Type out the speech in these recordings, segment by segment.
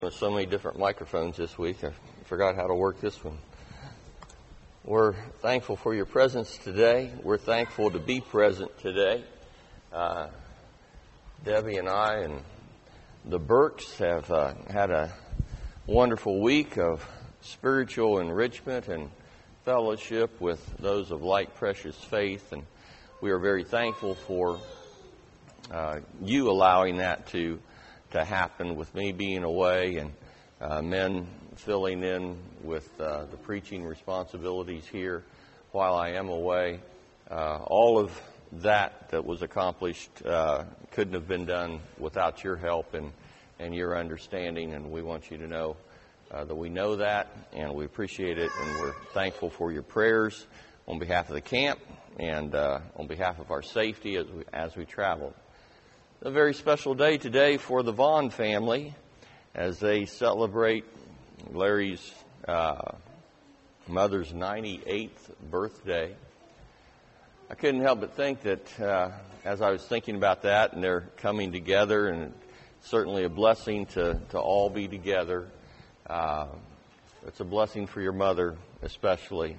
With so many different microphones this week, I forgot how to work this one. We're thankful for your presence today. We're thankful to be present today. Debbie and I and the Burks have had a wonderful week of spiritual enrichment and fellowship with those of like precious faith, and we are very thankful for you allowing that to happen, with me being away and men filling in with the preaching responsibilities here while I am away. All of that was accomplished couldn't have been done without your help and your understanding, and we want you to know that we know that and we appreciate it, and we're thankful for your prayers on behalf of the camp and on behalf of our safety as we travel. A very special day today for the Vaughn family as they celebrate Larry's mother's 98th birthday. I couldn't help but think that as I was thinking about that, and they're coming together, and certainly a blessing to all be together. It's a blessing for your mother especially.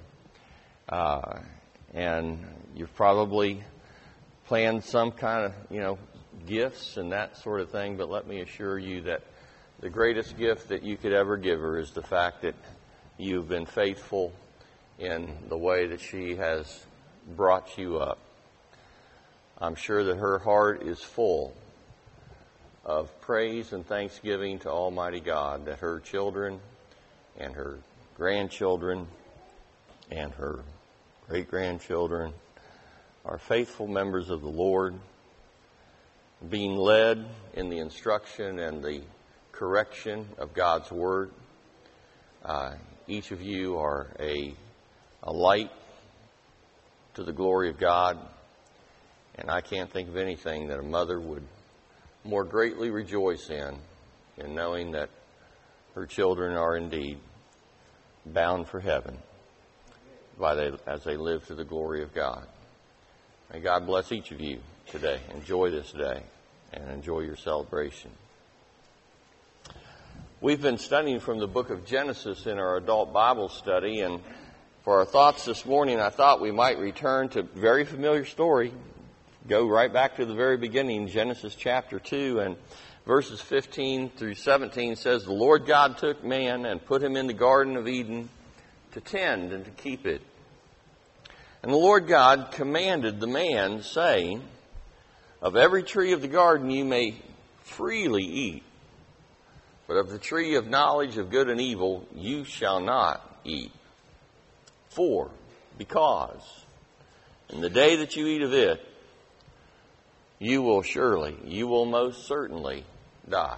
And you've probably planned some kind of, gifts and that sort of thing, but let me assure you that the greatest gift that you could ever give her is the fact that you've been faithful in the way that she has brought you up. I'm sure that her heart is full of praise and thanksgiving to Almighty God that her children and her grandchildren and her great-grandchildren are faithful members of the Lord, being led in the instruction and the correction of God's Word. Each of you are a light to the glory of God, and I can't think of anything that a mother would more greatly rejoice in knowing that her children are indeed bound for heaven as they live to the glory of God. May God bless each of you today. Enjoy this day and enjoy your celebration. We've been studying from the book of Genesis in our adult Bible study, and for our thoughts this morning, I thought we might return to a very familiar story. Go right back to the very beginning, Genesis chapter 2, and verses 15 through 17 says, "The Lord God took man and put him in the Garden of Eden to tend and to keep it. And the Lord God commanded the man, saying, Of every tree of the garden you may freely eat, but of the tree of knowledge of good and evil you shall not eat. Because in the day that you eat of it, you will most certainly die."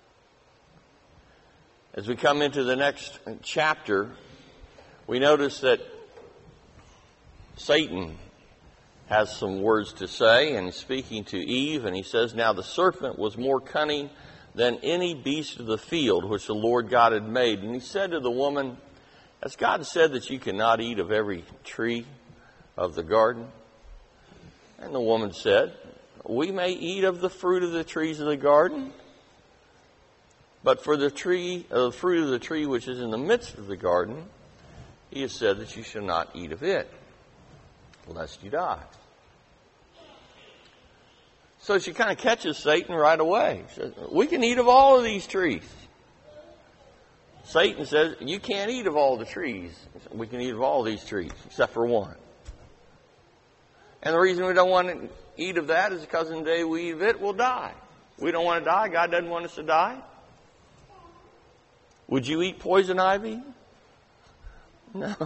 As we come into the next chapter, we notice that Satan has some words to say, and he's speaking to Eve, and he says, "Now the serpent was more cunning than any beast of the field which the Lord God had made. And he said to the woman, Has God said that you cannot eat of every tree of the garden?" And the woman said, "We may eat of the fruit of the trees of the garden, but for the fruit of the tree which is in the midst of the garden, he has said that you shall not eat of it, lest you die." So she kind of catches Satan right away. She says, "We can eat of all of these trees." Satan says, "You can't eat of all the trees." "We can eat of all these trees except for one. And the reason we don't want to eat of that is because in the day we eat of it, we'll die. We don't want to die. God doesn't want us to die. Would you eat poison ivy? No.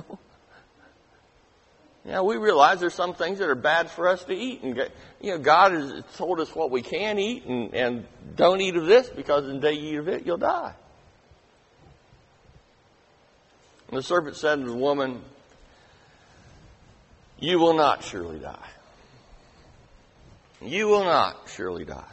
Yeah, we realize there's some things that are bad for us to eat. And God has told us what we can eat, and don't eat of this because in the day you eat of it, you'll die. And the serpent said to the woman, "You will not surely die. You will not surely die."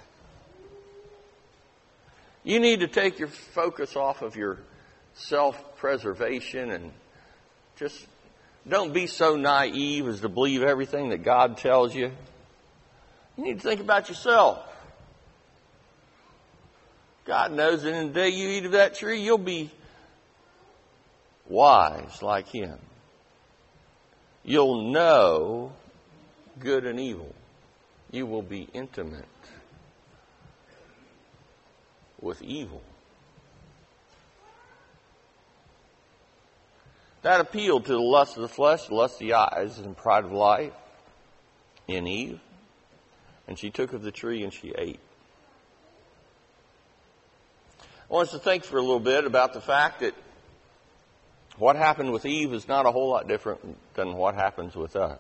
You need to take your focus off of your self-preservation and just don't be so naive as to believe everything that God tells you. You need to think about yourself. God knows that in the day you eat of that tree, you'll be wise like Him. You'll know good and evil. You will be intimate with evil. That appealed to the lust of the flesh, the lust of the eyes, and pride of life in Eve. And she took of the tree and she ate. I want us to think for a little bit about the fact that what happened with Eve is not a whole lot different than what happens with us.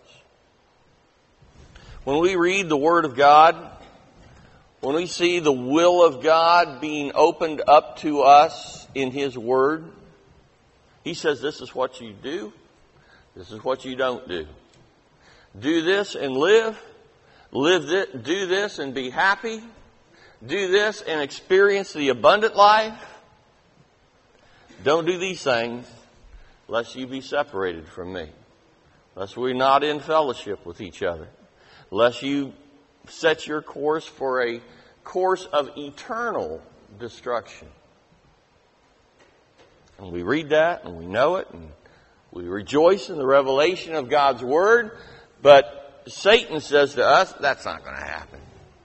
When we read the Word of God, when we see the will of God being opened up to us in His Word, He says this is what you do, this is what you don't do. Do this and live. Do this and be happy. Do this and experience the abundant life. Don't do these things lest you be separated from me. Lest we're not in fellowship with each other. Lest you set your course for a course of eternal destruction. And we read that and we know it and we rejoice in the revelation of God's Word. But Satan says to us, that's not going to happen.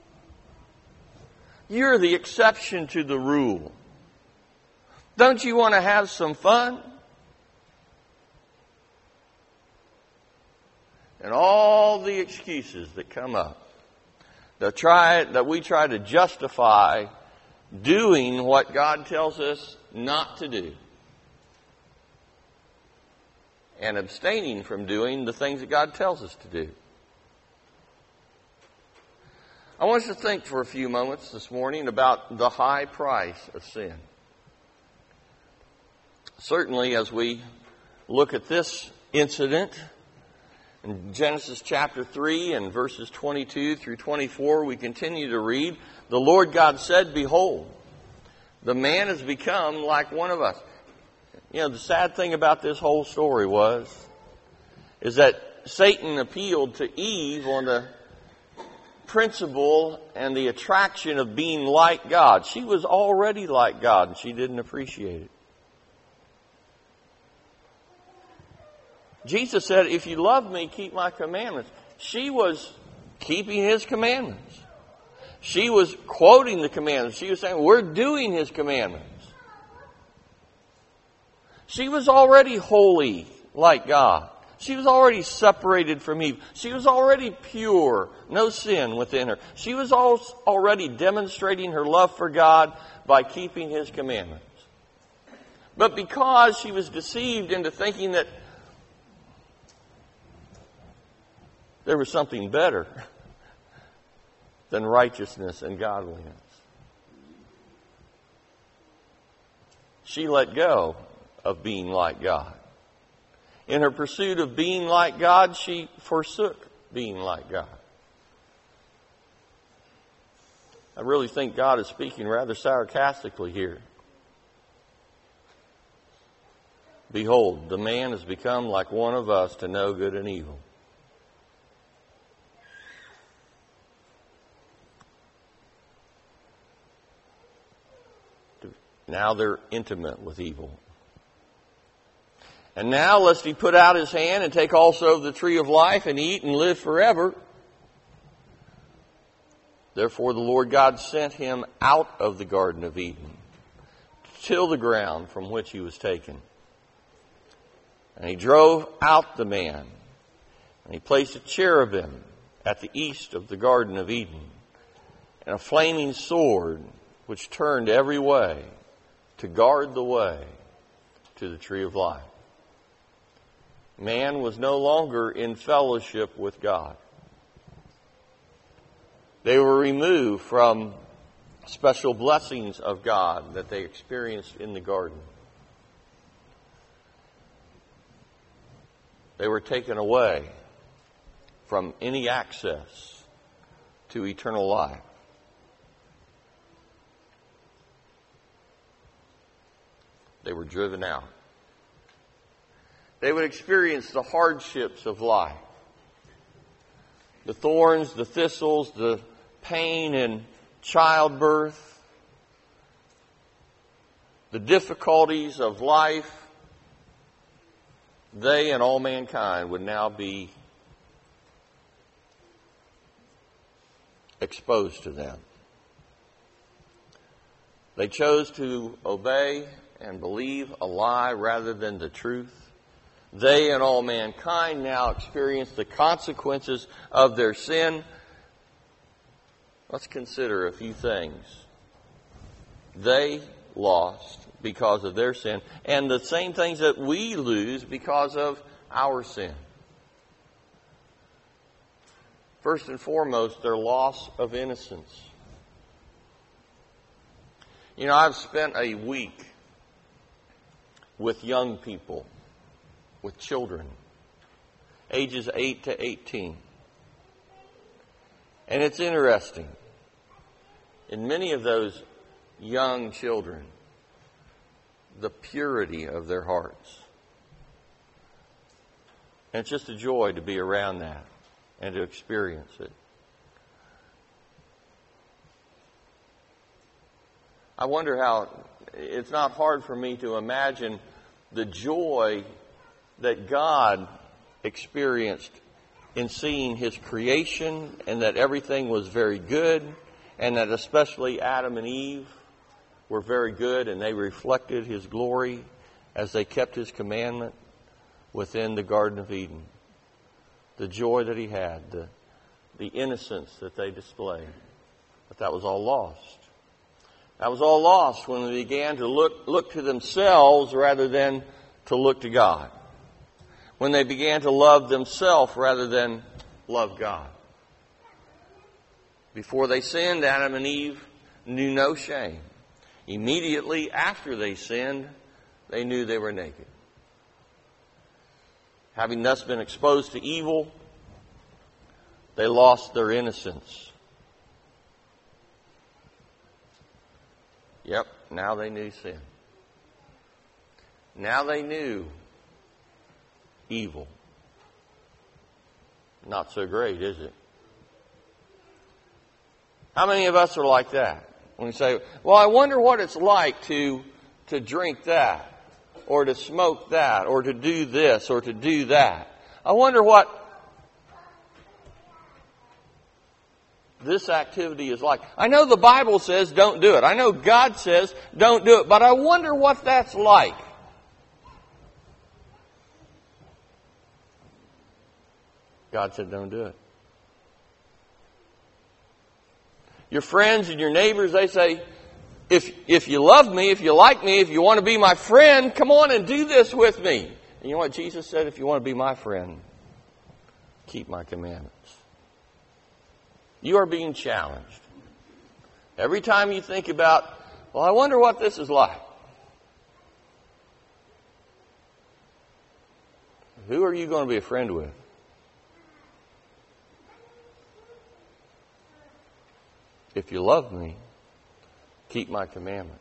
You're the exception to the rule. Don't you want to have some fun? And all the excuses that come up that we try to justify doing what God tells us not to do. And abstaining from doing the things that God tells us to do. I want us to think for a few moments this morning about the high price of sin. Certainly, as we look at this incident in Genesis chapter 3 and verses 22 through 24, we continue to read, the Lord God said, behold, the man has become like one of us. You know, the sad thing about this whole story is that Satan appealed to Eve on the principle and the attraction of being like God. She was already like God and she didn't appreciate it. Jesus said, if you love me, keep my commandments. She was keeping His commandments. She was quoting the commandments. She was saying, we're doing His commandments. She was already holy like God. She was already separated from evil. She was already pure, no sin within her. She was already demonstrating her love for God by keeping His commandments. But because she was deceived into thinking that there was something better than righteousness and godliness, she let go of being like God. In her pursuit of being like God, she forsook being like God. I really think God is speaking rather sarcastically here. Behold, the man has become like one of us to know good and evil. Now they're intimate with evil. And now, lest he put out his hand and take also of the tree of life and eat and live forever. Therefore the Lord God sent him out of the Garden of Eden to till the ground from which he was taken. And He drove out the man. And He placed a cherubim at the east of the Garden of Eden, and a flaming sword which turned every way to guard the way to the tree of life. Man was no longer in fellowship with God. They were removed from special blessings of God that they experienced in the garden. They were taken away from any access to eternal life. They were driven out. They would experience the hardships of life. The thorns, the thistles, the pain in childbirth, the difficulties of life, they and all mankind would now be exposed to them. They chose to obey and believe a lie rather than the truth. They and all mankind now experience the consequences of their sin. Let's consider a few things. They lost because of their sin, and the same things that we lose because of our sin. First and foremost, their loss of innocence. You know, I've spent a week with young people, with children, ages 8 to 18. And it's interesting. In many of those young children, the purity of their hearts. And it's just a joy to be around that and to experience it. I wonder how, it's not hard for me to imagine the joy that God experienced in seeing His creation, and that everything was very good, and that especially Adam and Eve were very good, and they reflected His glory as they kept His commandment within the Garden of Eden. The joy that He had, the innocence that they displayed. But that was all lost. That was all lost when they began to look to themselves rather than to look to God. When they began to love themselves rather than love God. Before they sinned, Adam and Eve knew no shame. Immediately after they sinned, they knew they were naked. Having thus been exposed to evil, they lost their innocence. Yep, now they knew sin. Now they knew evil. Not so great, is it? How many of us are like that? When we say, well, I wonder what it's like to drink that, or to smoke that, or to do this, or to do that. I wonder what this activity is like. I know the Bible says don't do it. I know God says don't do it. But I wonder what that's like. God said don't do it. Your friends and your neighbors, they say, if you love me, if you like me, if you want to be my friend, come on and do this with me. And you know what Jesus said? If you want to be my friend, keep my commandments. You are being challenged. Every time you think about, well, I wonder what this is like. Who are you going to be a friend with? If you love me, keep my commandments.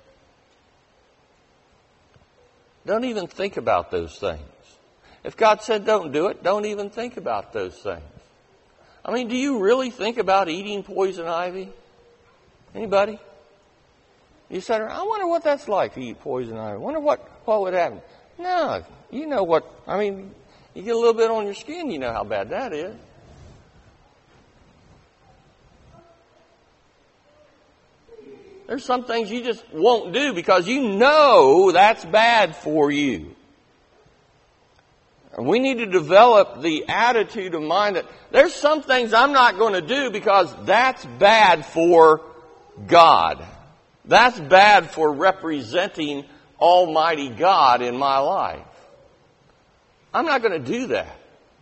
Don't even think about those things. If God said don't do it, don't even think about those things. I mean, do you really think about eating poison ivy? Anybody? You said, I wonder what that's like to eat poison ivy. I wonder what would happen. No, you know what, I mean, you get a little bit on your skin, you know how bad that is. There's some things you just won't do because you know that's bad for you. And we need to develop the attitude of mind that there's some things I'm not going to do because that's bad for God. That's bad for representing Almighty God in my life. I'm not going to do that.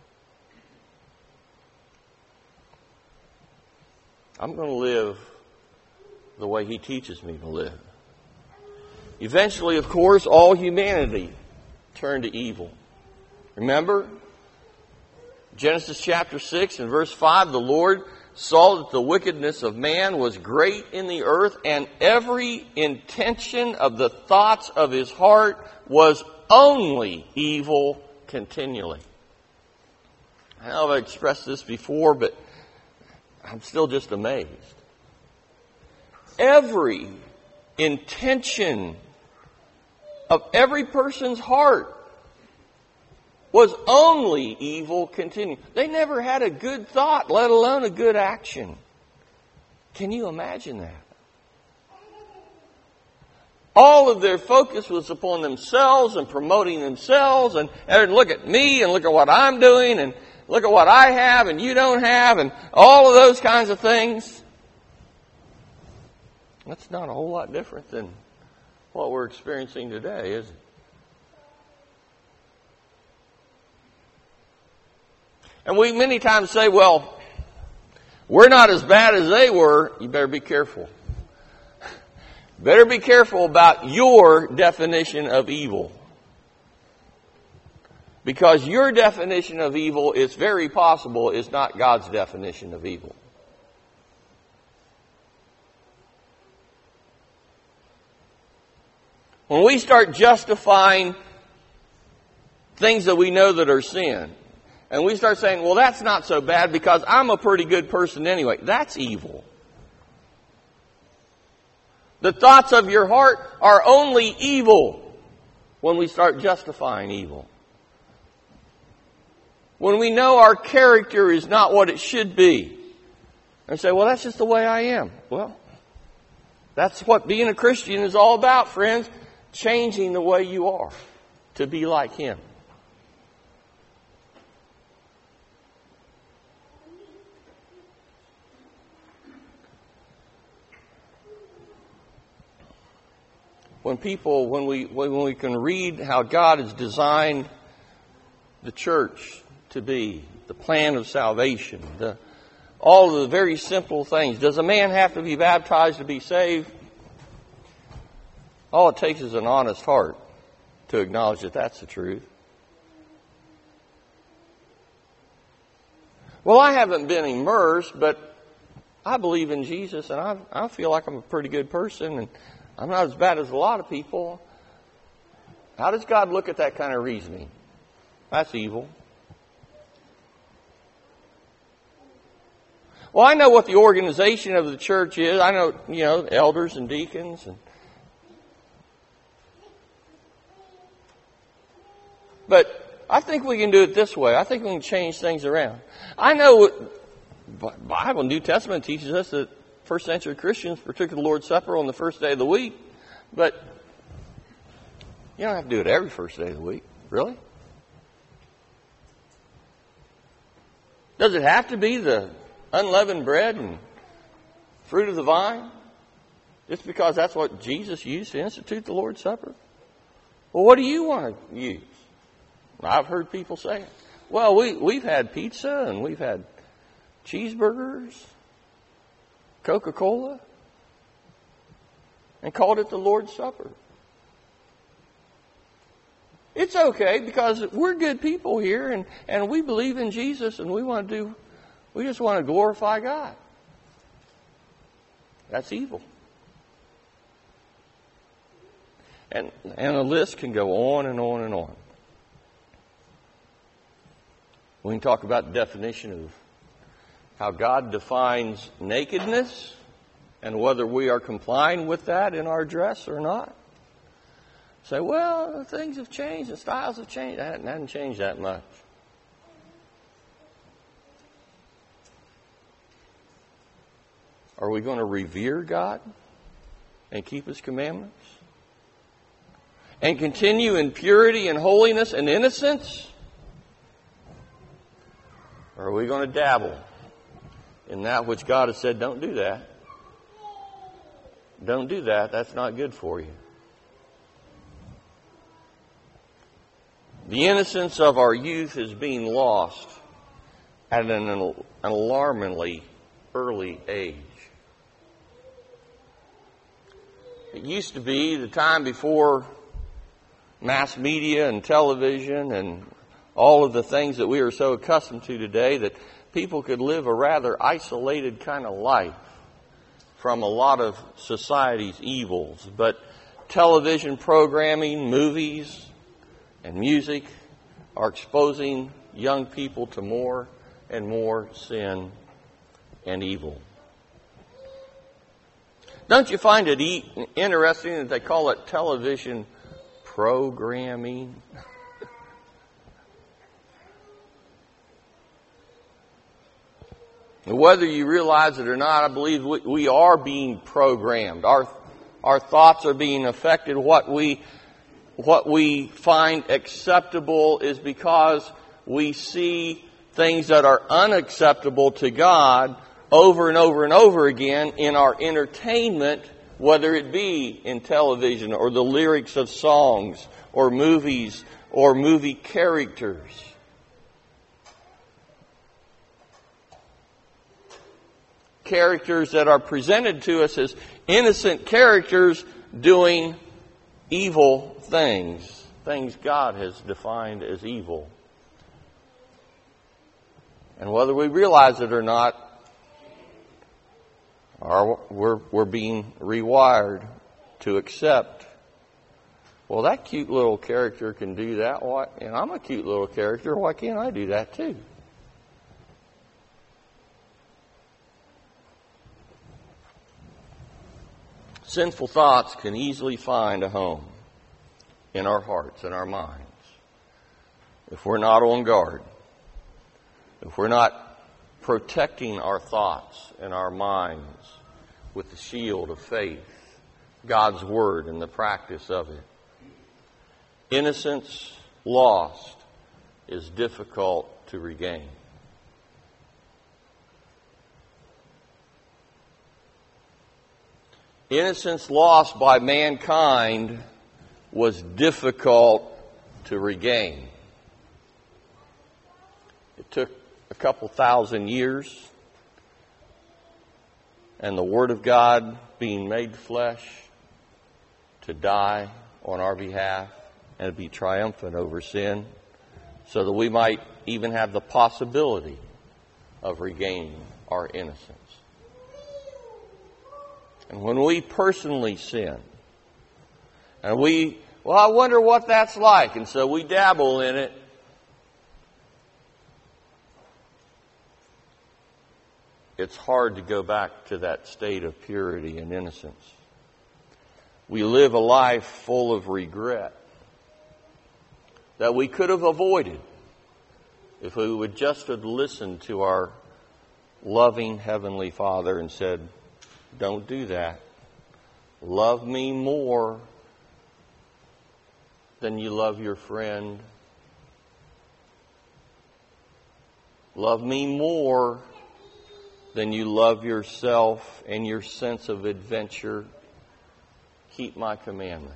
I'm going to live the way He teaches me to live. Eventually, of course, all humanity turned to evil. Remember, Genesis chapter 6 and verse 5, the Lord saw that the wickedness of man was great in the earth, and every intention of the thoughts of his heart was only evil continually. I know I've expressed this before, but I'm still just amazed. Every intention of every person's heart was only evil continuing. They never had a good thought, let alone a good action. Can you imagine that? All of their focus was upon themselves and promoting themselves and look at me and look at what I'm doing and look at what I have and you don't have and all of those kinds of things. That's not a whole lot different than what we're experiencing today, is it? And we many times say, well, we're not as bad as they were. You better be careful. Better be careful about your definition of evil. Because your definition of evil is very possible is not God's definition of evil. When we start justifying things that we know that are sin, and we start saying, well, that's not so bad because I'm a pretty good person anyway, that's evil. The thoughts of your heart are only evil when we start justifying evil. When we know our character is not what it should be. And say, well, that's just the way I am. Well, that's what being a Christian is all about, friends. Changing the way you are to be like Him. When we can read how God has designed the church to be, the plan of salvation, all of the very simple things. Does a man have to be baptized to be saved? All it takes is an honest heart to acknowledge that that's the truth. Well, I haven't been immersed, but I believe in Jesus and I feel like I'm a pretty good person and I'm not as bad as a lot of people. How does God look at that kind of reasoning? That's evil. Well, I know what the organization of the church is. I know, elders and deacons. But I think we can do it this way. I think we can change things around. I know the Bible, New Testament teaches us that first century Christians partook of the Lord's Supper on the first day of the week. But you don't have to do it every first day of the week. Really? Does it have to be the unleavened bread and fruit of the vine? Just because that's what Jesus used to institute the Lord's Supper? Well, what do you want to use? I've heard people say, well, we've had pizza and we've had cheeseburgers, Coca-Cola, and called it the Lord's Supper. It's okay because we're good people here and we believe in Jesus and we just want to glorify God. That's evil. And the list can go on and on and on. We can talk about the definition of how God defines nakedness and whether we are complying with that in our dress or not. Say, well, things have changed, the styles have changed. It hasn't changed that much. Are we going to revere God and keep His commandments? And continue in purity and holiness and innocence? Or are we going to dabble in that which God has said, don't do that? Don't do that. That's not good for you. The innocence of our youth is being lost at an alarmingly early age. It used to be the time before mass media and television and all of the things that we are so accustomed to today that people could live a rather isolated kind of life from a lot of society's evils. But television programming, movies, and music are exposing young people to more and more sin and evil. Don't you find it interesting that they call it television Programming. Whether you realize it or not, I believe we are being programmed. Our thoughts are being affected. What we find acceptable is because we see things that are unacceptable to God over and over and over again in our entertainment, whether it be in television or the lyrics of songs or movies or movie characters. Characters that are presented to us as innocent characters doing evil things God has defined as evil. And whether we realize it or not, we're being rewired to accept, well, that cute little character can do that, and I'm a cute little character, why can't I do that too? Sinful thoughts can easily find a home in our hearts and our minds if we're not on guard, if we're not protecting our thoughts and our minds with the shield of faith, God's Word, and the practice of it. Innocence lost is difficult to regain. Innocence lost by mankind was difficult to regain. It took a couple thousand years, and the Word of God being made flesh to die on our behalf and be triumphant over sin, so that we might even have the possibility of regaining our innocence. And when we personally sin, and I wonder what that's like, and so we dabble in it, it's hard to go back to that state of purity and innocence. We live a life full of regret that we could have avoided if we would just have listened to our loving Heavenly Father and said, don't do that. Love me more than you love your friend. Love me more than you love yourself and your sense of adventure. Keep my commandments.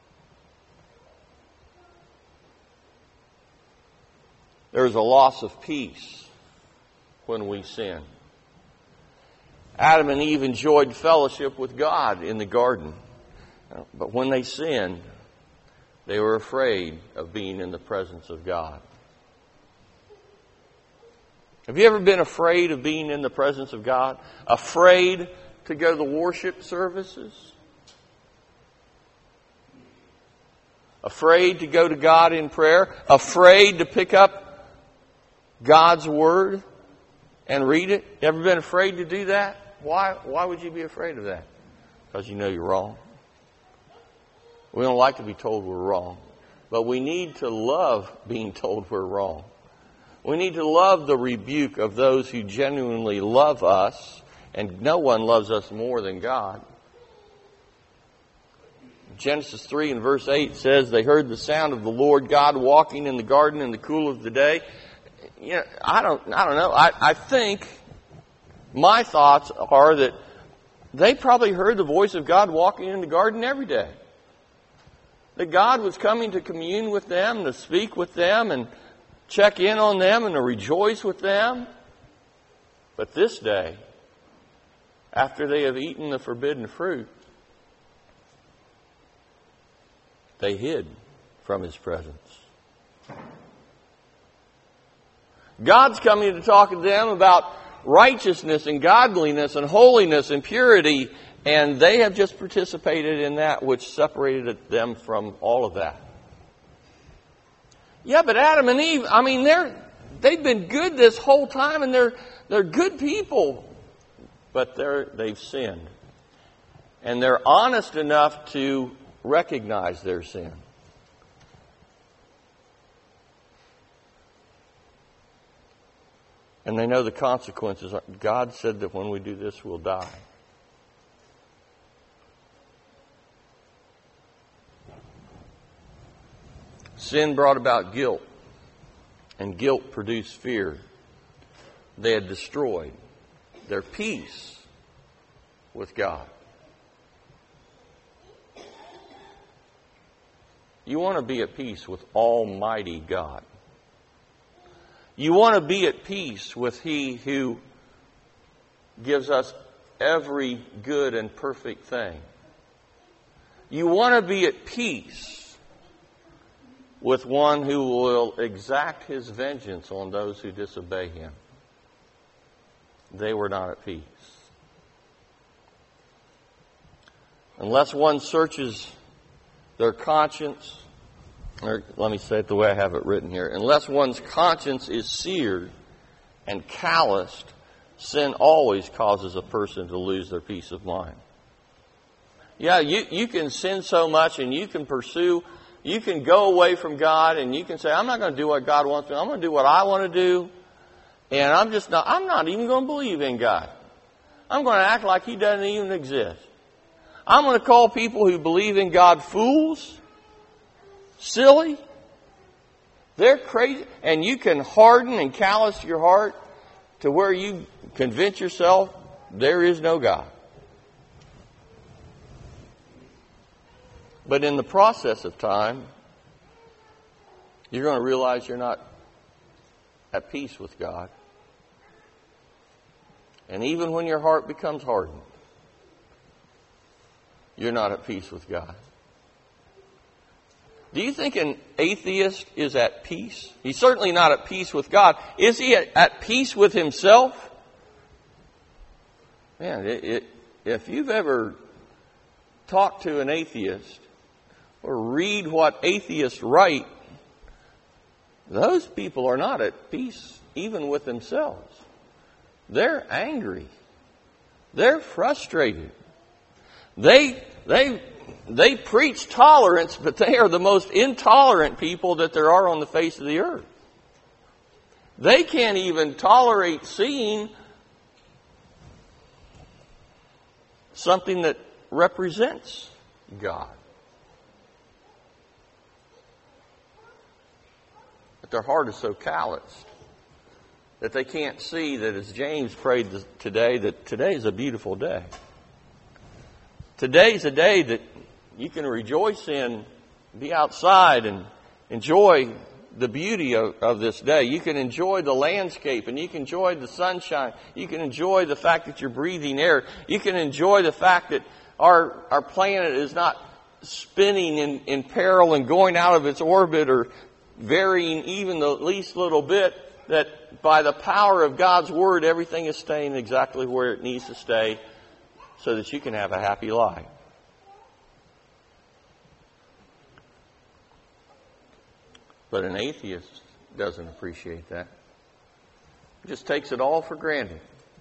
There's a loss of peace when we sin. Adam and Eve enjoyed fellowship with God in the garden. But when they sinned, they were afraid of being in the presence of God. Have you ever been afraid of being in the presence of God? Afraid to go to the worship services? Afraid to go to God in prayer? Afraid to pick up God's Word and read it? Ever been afraid to do that? Why would you be afraid of that? Because you know you're wrong. We don't like to be told we're wrong. But we need to love being told we're wrong. We need to love the rebuke of those who genuinely love us, and no one loves us more than God. Genesis 3 and verse 8 says, they heard the sound of the Lord God walking in the garden in the cool of the day. You know, I don't know. I think my thoughts are that they probably heard the voice of God walking in the garden every day. That God was coming to commune with them, to speak with them, and check in on them, and to rejoice with them. But this day, after they have eaten the forbidden fruit, they hid from His presence. God's coming to talk to them about righteousness and godliness and holiness and purity, and they have just participated in that which separated them from all of that. Yeah, but Adam and Eve, they've been good this whole time, and they're good people, but they've sinned. And they're honest enough to recognize their sin. And they know the consequences. God said that when we do this, we'll die. Sin brought about guilt, and guilt produced fear. They had destroyed their peace with God. You want to be at peace with Almighty God. You want to be at peace with He who gives us every good and perfect thing. You want to be at peace with one who will exact His vengeance on those who disobey Him. They were not at peace. Unless one searches their conscience, or let me say it the way I have it written here, unless one's conscience is seared and calloused, sin always causes a person to lose their peace of mind. Yeah, you can sin so much and you can go away from God and you can say, I'm not going to do what God wants me to do. I'm going to do what I want to do. And I'm not even going to believe in God. I'm going to act like He doesn't even exist. I'm going to call people who believe in God fools, silly. They're crazy. And you can harden and callous your heart to where you convince yourself there is no God. But in the process of time, you're going to realize you're not at peace with God. And even when your heart becomes hardened, you're not at peace with God. Do you think an atheist is at peace? He's certainly not at peace with God. Is he at peace with himself? Man, if you've ever talked to an atheist or read what atheists write, those people are not at peace even with themselves. They're angry. They're frustrated. They preach tolerance, but they are the most intolerant people that there are on the face of the earth. They can't even tolerate seeing something that represents God. But their heart is so calloused that they can't see that, as James prayed today, that today is a beautiful day. Today's a day that you can rejoice in, be outside and enjoy the beauty of this day. You can enjoy the landscape and you can enjoy the sunshine. You can enjoy the fact that you're breathing air. You can enjoy the fact that our planet is not spinning in peril and going out of its orbit or varying even the least little bit, that by the power of God's Word, everything is staying exactly where it needs to stay so that you can have a happy life. But an atheist doesn't appreciate that. He just takes it all for granted.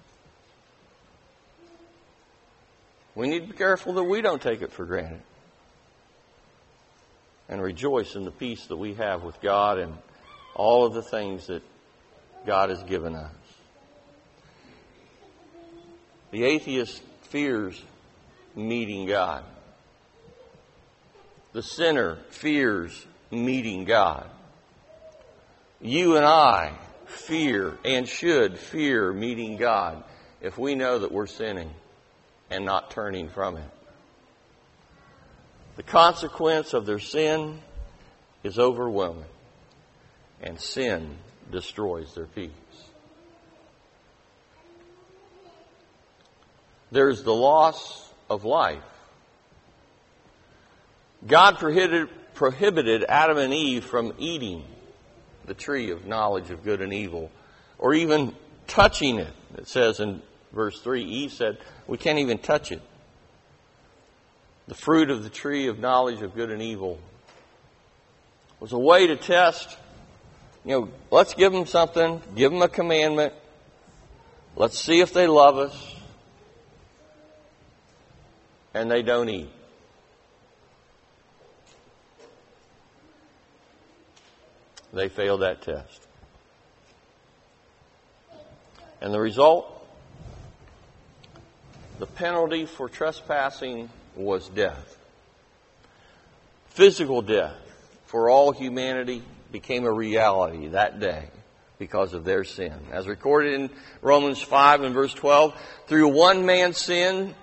We need to be careful that we don't take it for granted. And rejoice in the peace that we have with God and all of the things that God has given us. The atheist fears meeting God. The sinner fears meeting God. You and I fear and should fear meeting God if we know that we're sinning and not turning from it. The consequence of their sin is overwhelming, and sin destroys their peace. There's the loss of life. God prohibited Adam and Eve from eating the tree of knowledge of good and evil, or even touching it. It says in verse 3, Eve said, we can't even touch it. The fruit of the tree of knowledge of good and evil was a way to test, let's give them something, give them a commandment. Let's see if they love us. And they don't eat. They failed that test. And the result? The penalty for trespassing was death. Physical death for all humanity became a reality that day because of their sin. As recorded in Romans 5 and verse 12, through one man's sin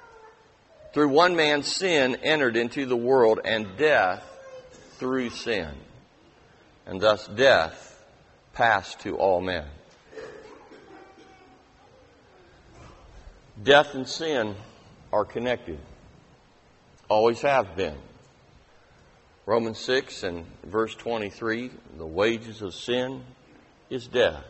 entered into the world, and death through sin. And thus death passed to all men. Death and sin are connected. Always have been. Romans 6 and verse 23, the wages of sin is death.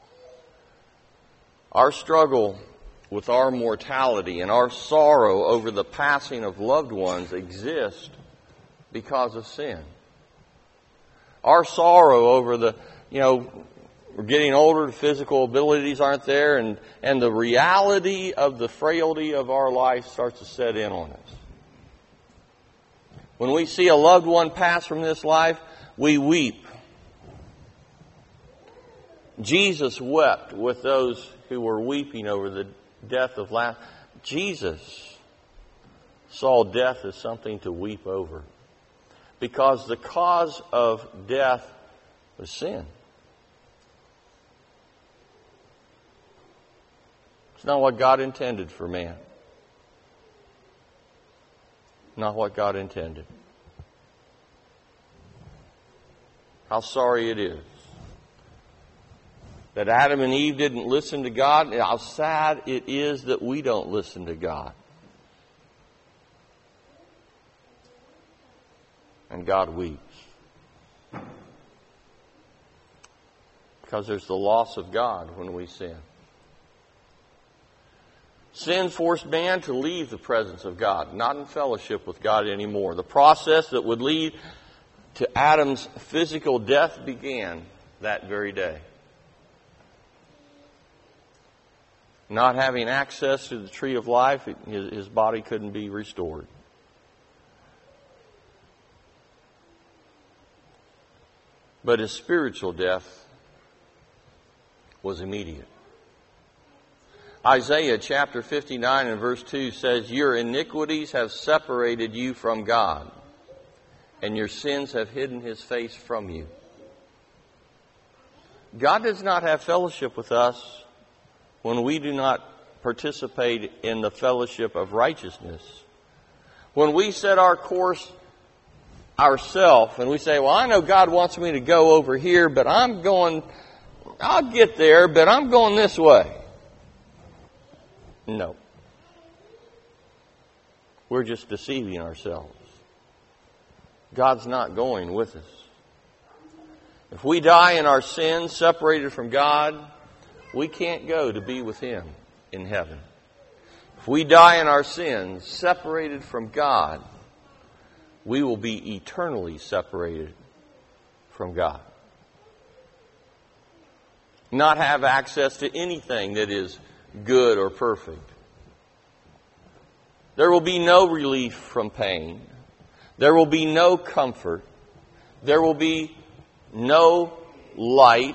Our struggle with our mortality and our sorrow over the passing of loved ones exist because of sin. Our sorrow over we're getting older, the physical abilities aren't there, and the reality of the frailty of our life starts to set in on us. When we see a loved one pass from this life, we weep. Jesus wept with those who were weeping over the death of Lazarus. Jesus saw death as something to weep over, because the cause of death was sin. It's not what God intended for man. Not what God intended. How sorry it is that Adam and Eve didn't listen to God. How sad it is that we don't listen to God. And God weeps. Because there's the loss of God when we sin. Sin forced man to leave the presence of God, not in fellowship with God anymore. The process that would lead to Adam's physical death began that very day. Not having access to the tree of life, his body couldn't be restored. But his spiritual death was immediate. Isaiah chapter 59 and verse 2 says, "Your iniquities have separated you from God, and your sins have hidden His face from you." God does not have fellowship with us when we do not participate in the fellowship of righteousness. When we set our course ourselves and we say, well, I know God wants me to go over here, but I'll get there, but I'm going this way. No. We're just deceiving ourselves. God's not going with us. If we die in our sins, separated from God, we can't go to be with Him in heaven. If we die in our sins, separated from God, we will be eternally separated from God. Not have access to anything that is good or perfect. There will be no relief from pain. There will be no comfort. There will be no light.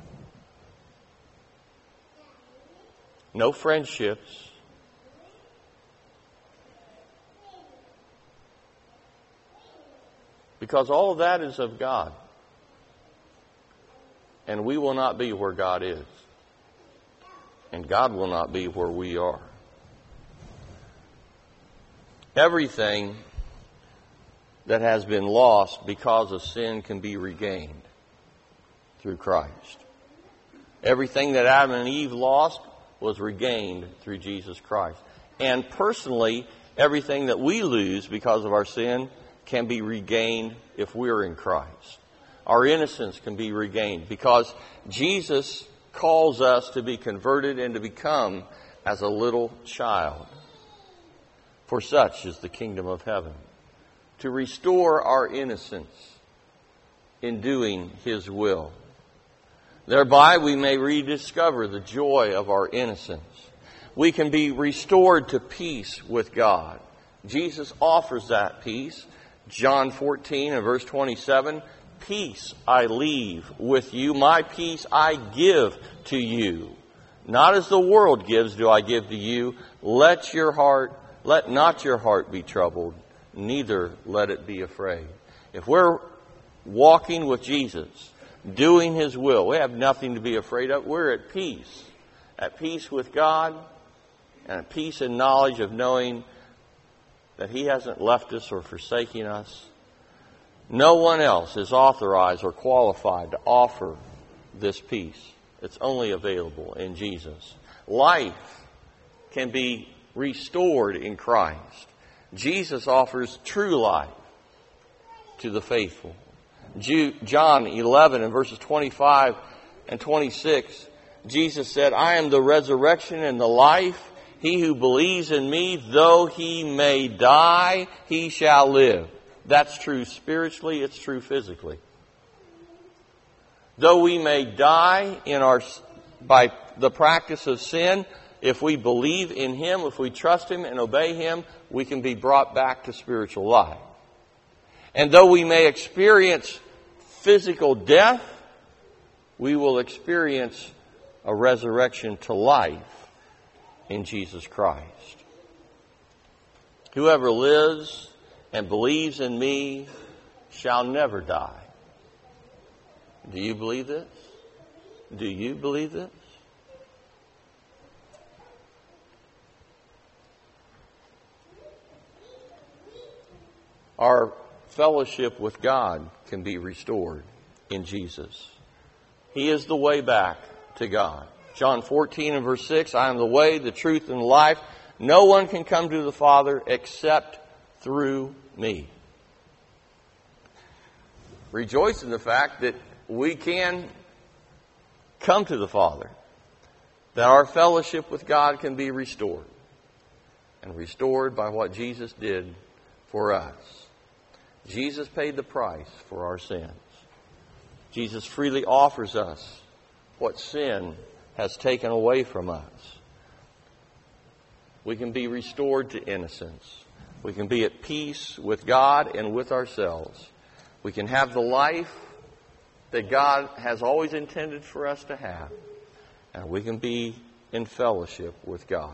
No friendships. Because all of that is of God. And we will not be where God is. And God will not be where we are. Everything that has been lost because of sin can be regained through Christ. Everything that Adam and Eve lost was regained through Jesus Christ. And personally, everything that we lose because of our sin can be regained if we're in Christ. Our innocence can be regained because Jesus calls us to be converted and to become as a little child. For such is the kingdom of heaven. To restore our innocence in doing His will. Thereby we may rediscover the joy of our innocence. We can be restored to peace with God. Jesus offers that peace. John 14 and verse 27, "Peace I leave with you, my peace I give to you. Not as the world gives do I give to you. Let not your heart be troubled, neither let it be afraid. If we're walking with Jesus, doing His will, we have nothing to be afraid of. We're at peace with God, and at peace in knowledge of knowing that He hasn't left us or forsaken us. No one else is authorized or qualified to offer this peace. It's only available in Jesus. Life can be restored in Christ. Jesus offers true life to the faithful. John 11 and verses 25 and 26, Jesus said, I am the resurrection and the life. He who believes in me, though he may die, he shall live. That's true spiritually, it's true physically. Though we may die by the practice of sin, if we believe in Him, if we trust Him and obey Him, we can be brought back to spiritual life. And though we may experience physical death, we will experience a resurrection to life in Jesus Christ. Whoever lives and believes in me shall never die. Do you believe this? Do you believe this? Our fellowship with God can be restored in Jesus. He is the way back to God. John 14 and verse 6, I am the way, the truth, and the life. No one can come to the Father except through me. Rejoice in the fact that we can come to the Father, that our fellowship with God can be restored, and restored by what Jesus did for us. Jesus paid the price for our sins. Jesus freely offers us what sin has taken away from us. We can be restored to innocence. We can be at peace with God and with ourselves. We can have the life that God has always intended for us to have. And we can be in fellowship with God.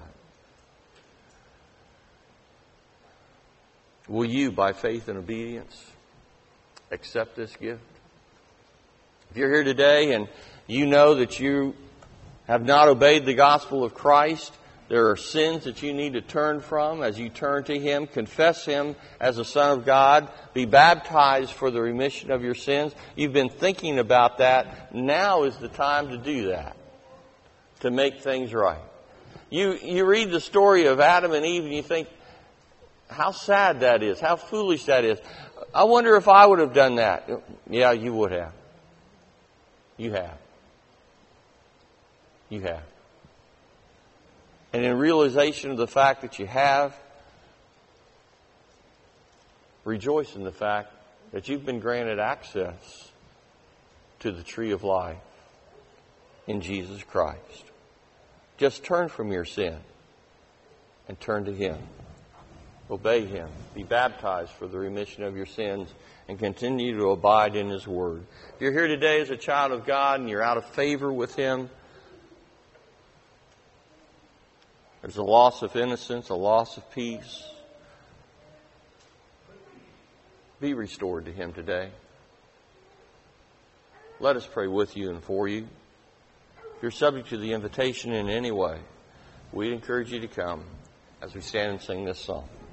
Will you, by faith and obedience, accept this gift? If you're here today and you know that you have not obeyed the gospel of Christ, there are sins that you need to turn from. As you turn to Him, confess Him as the Son of God, be baptized for the remission of your sins. You've been thinking about that. Now is the time to do that, to make things right. You read the story of Adam and Eve and you think, how sad that is, how foolish that is. I wonder if I would have done that. Yeah, you would have. You have. You have. And in realization of the fact that you have, rejoice in the fact that you've been granted access to the tree of life in Jesus Christ. Just turn from your sin and turn to Him. Obey Him. Be baptized for the remission of your sins and continue to abide in His Word. If you're here today as a child of God and you're out of favor with Him, there's a loss of innocence, a loss of peace. Be restored to Him today. Let us pray with you and for you. If you're subject to the invitation in any way, we'd encourage you to come as we stand and sing this song.